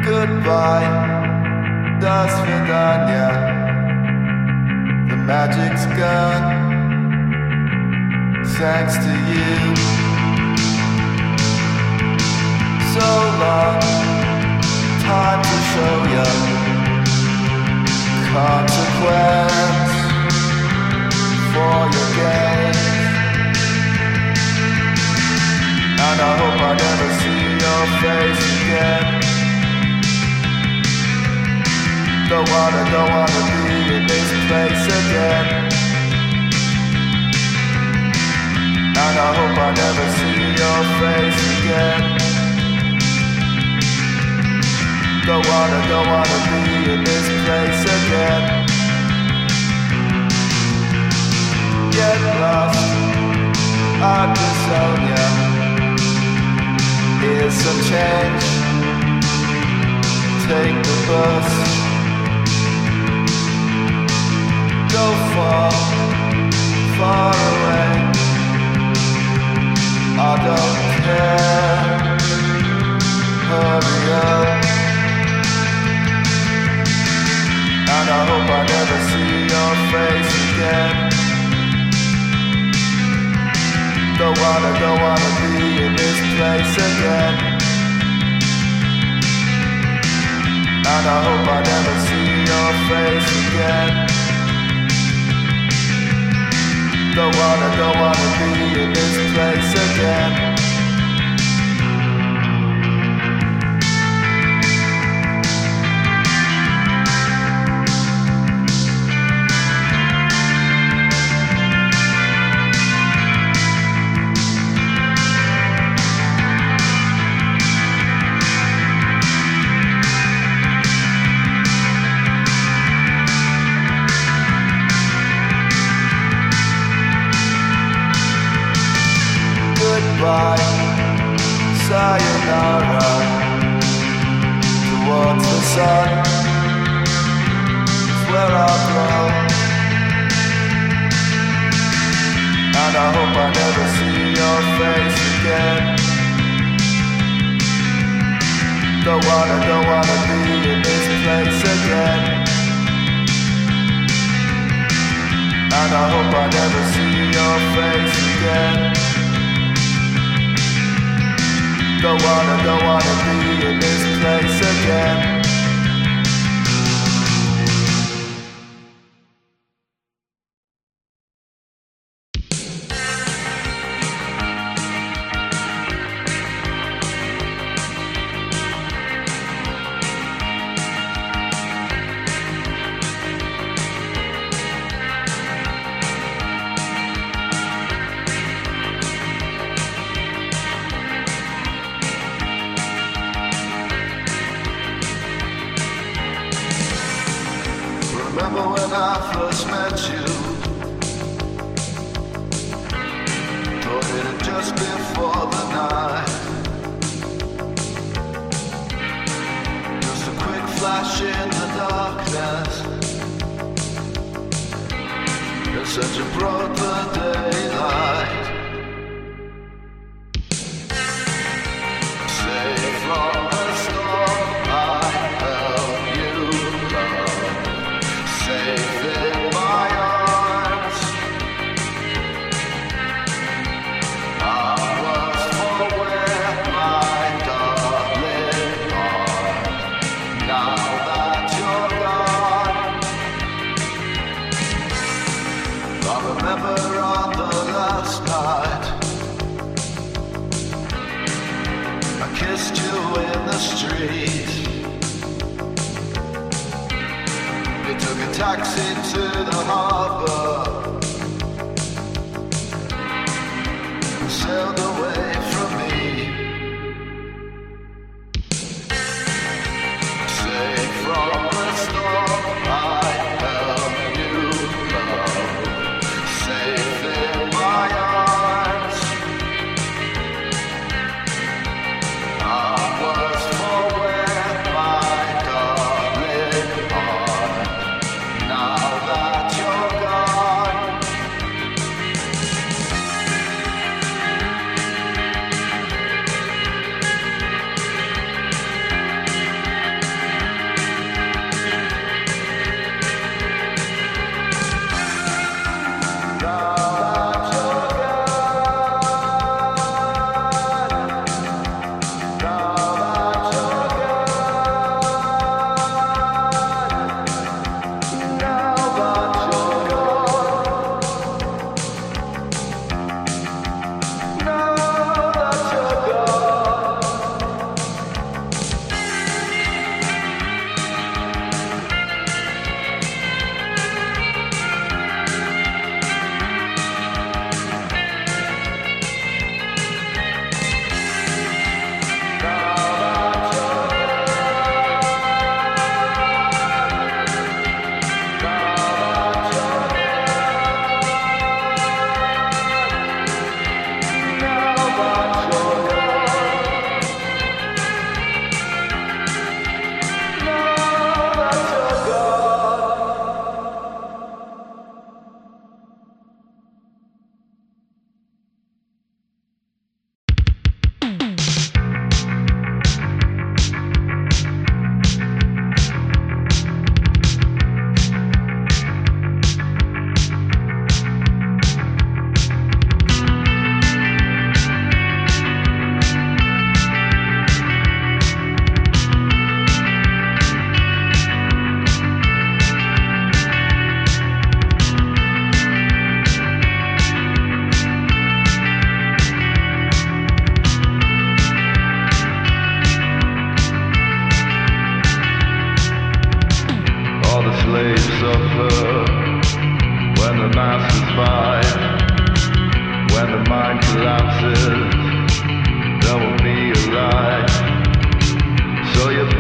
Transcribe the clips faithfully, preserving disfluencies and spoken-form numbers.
Goodbye, до свидания. The magic's gone, thanks to you. So long, time to show you consequence for your games. And I hope I never see your face again. Don't wanna, don't wanna be in this place again. And I hope I never see your face again. Don't wanna, don't wanna be in this place again. Get lost, I'll disown ya. Here's some change, take the bus. Go far, far away. I don't care, hurry up. And I hope I never see your face again. Don't wanna, don't wanna be in this place again. And I hope I never see your face again. Don't wanna, don't wanna be in this place again. Goodbye, sayonara. Towards the sun is where I'll grow. And I hope I never see your face again. Don't wanna, don't wanna be in this place again. And I hope I never see your face again. Don't wanna, don't wanna be in this place again. Remember when I first met you? Thought it had just been for the night. Just a quick flash in the darkness. And such a broad the daylight. Safe from the storm, I held you love. Safe in my arms, I was for where my darling are. Now that you're gone, I remember on the last night I kissed you in the street. We took a taxi to the harbor and sailed away from me. Safe from the storm, I held you love. Safe in my arms, I was for where my darling are. Now that you're gone,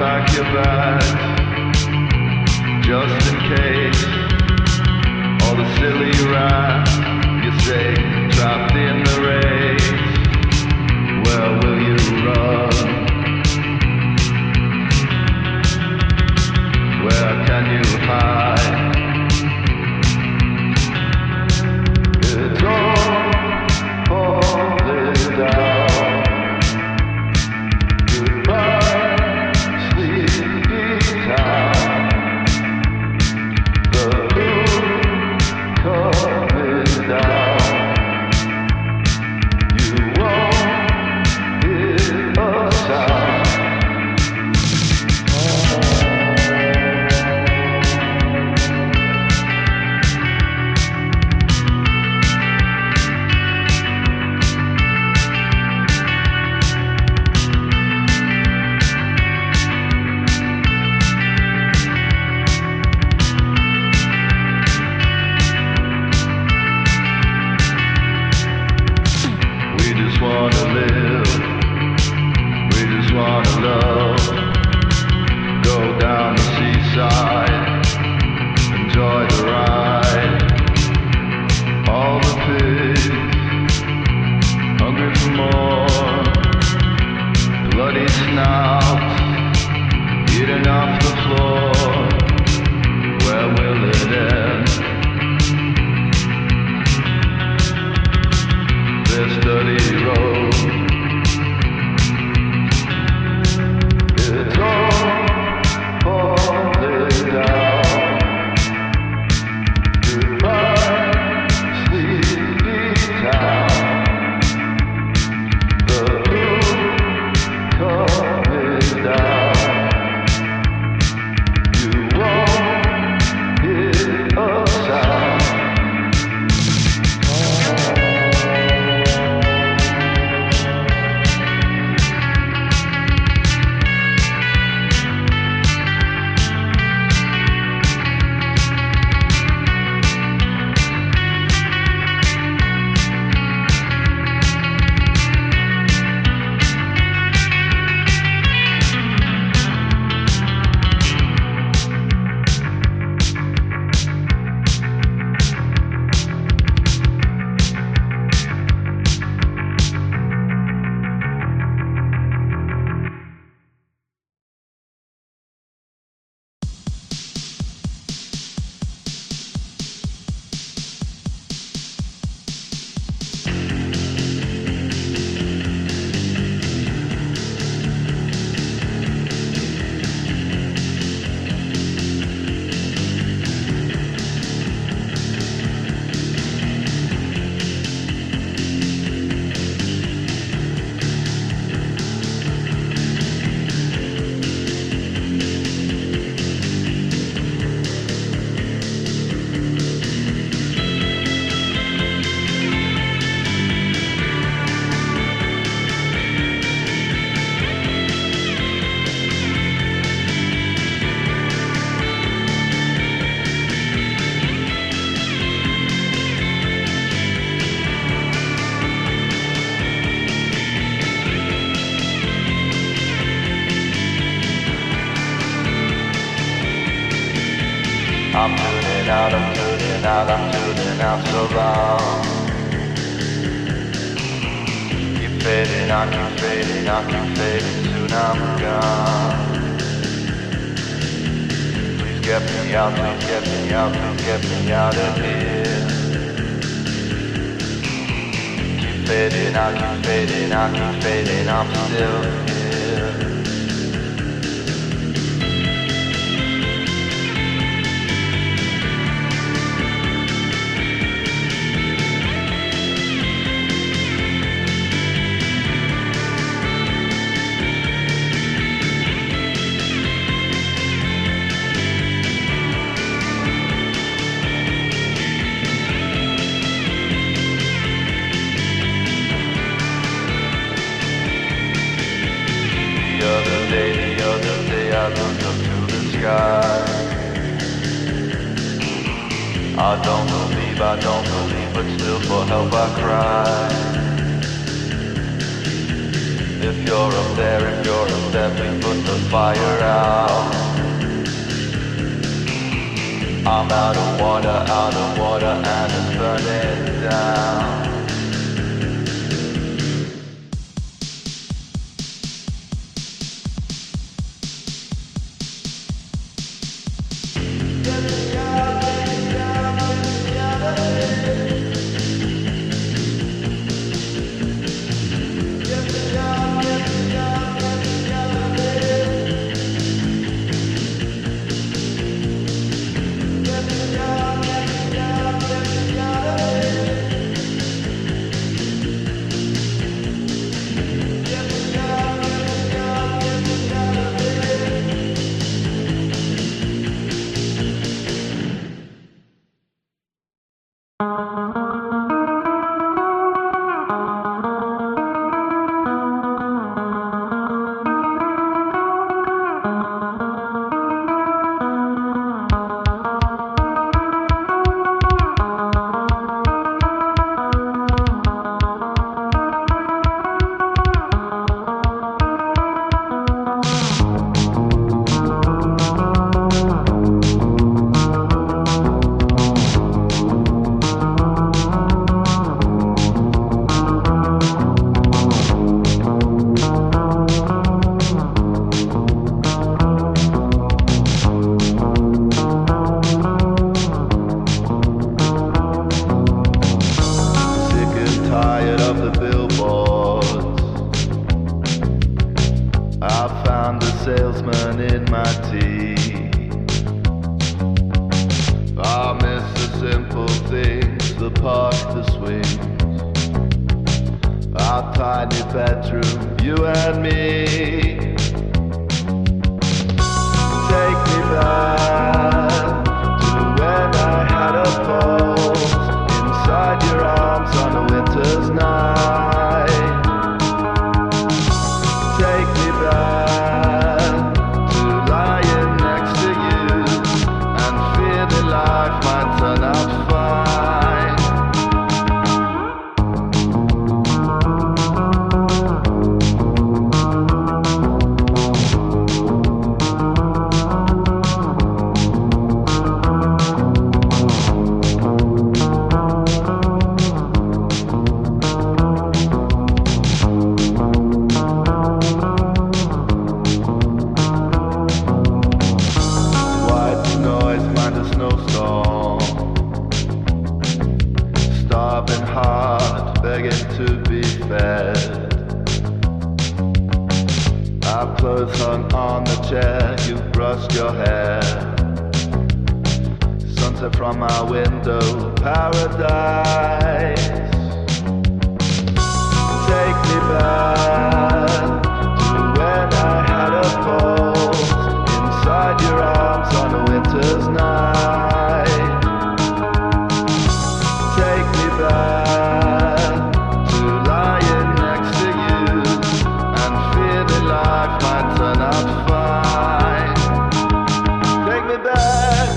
pack your bags, just in case. All the silly rap you say, trapped in the race. Where will you run? Where can you hide? It's all falling down. Goodbye, sleepy town. The moon coming down. You won't hear a sound. We just wanna live, we just wanna love. Go down the seaside, enjoy the ride. All the pigs, hungry for more. Bloody snouts, eating off the floor. Where will it end? This dirty road. It's all falling down. Goodbye, sleepy town. The moon coming down. You won't hear a sound. I'm tuning out, I'm tuning out, I'm tuning out so long. Keep fading, I keep fading, I keep fading, soon I'm gone. Please get me out, please get me out, please get me out of here. Keep fading, I keep fading, I keep fading, I'm still here. I look up to the sky. I don't believe, I don't believe, but still for help I cry. If you're up there, if you're up there, please put the fire out. I'm out of water, out of water, and it's burning down. Salesman in my tea. I miss the simple things, the park, the swings, our tiny bedroom, you and me. Take me back to when I had a pulse inside your arms on a winter's night. Take me back to lying next to you and feeling life might turn out fine. Starving heart, begging to be fed. Our clothes hung on the chair, you brushed your hair. Sunset from our window, paradise. Take me back to when I had a pulse inside your arms on a winter's night. Take me back to lying next to you and feeling life might turn out fine. Take me back.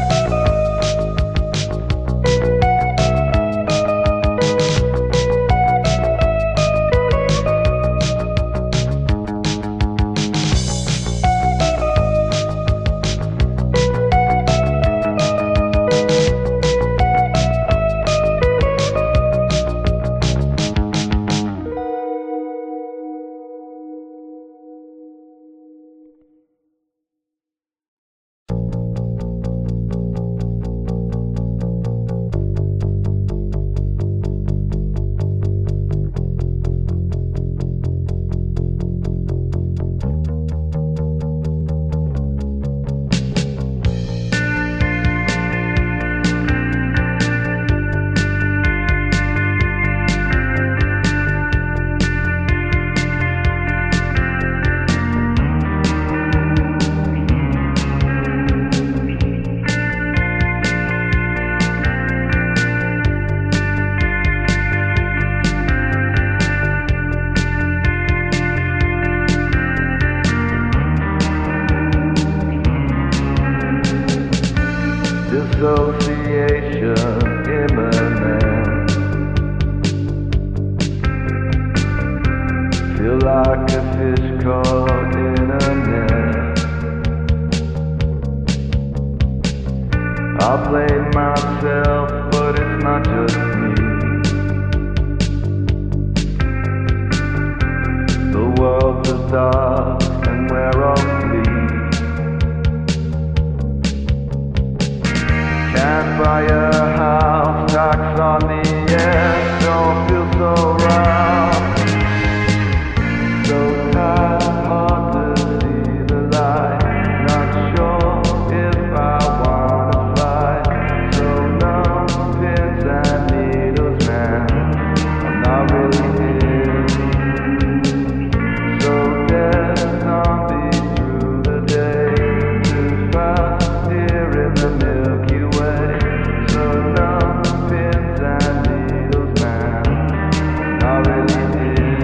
Dissociation imminent. Feel like I blame myself, but it's not just me. The world's a dark and we're all bleed. Can't buy a house, tax on the air, don't feel so rough. So tired, hard to see the light. Not sure if I wanna fly. So numb, pins and needles, man, I'm not really here. So dead zombie through the day, too fast here in the Milky Way. So numb, pins and needles, man, I'm not really here.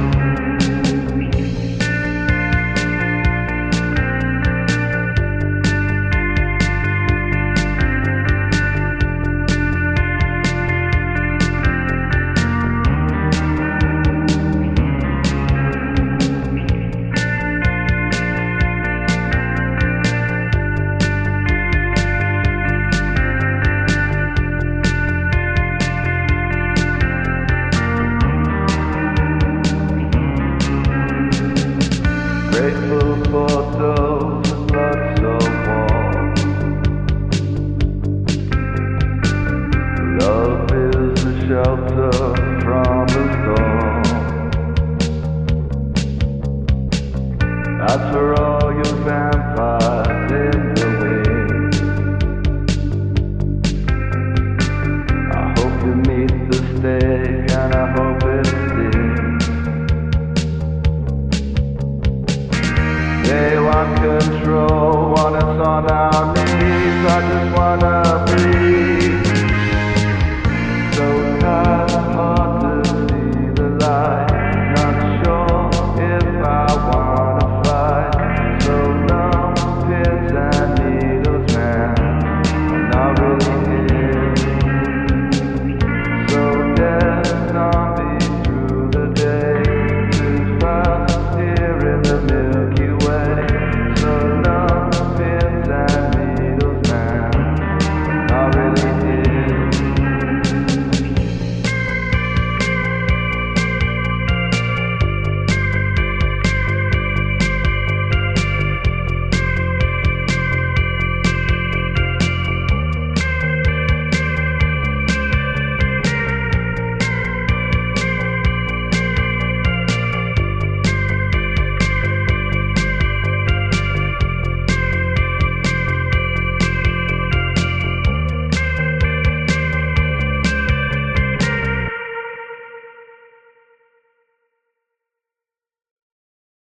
Grateful for those with blood so warm. Love is the shelter from the storm. That's for all you vampires in the wings. I hope you meet the stake and I hope it stings. They want control, want us on our knees. I just wanna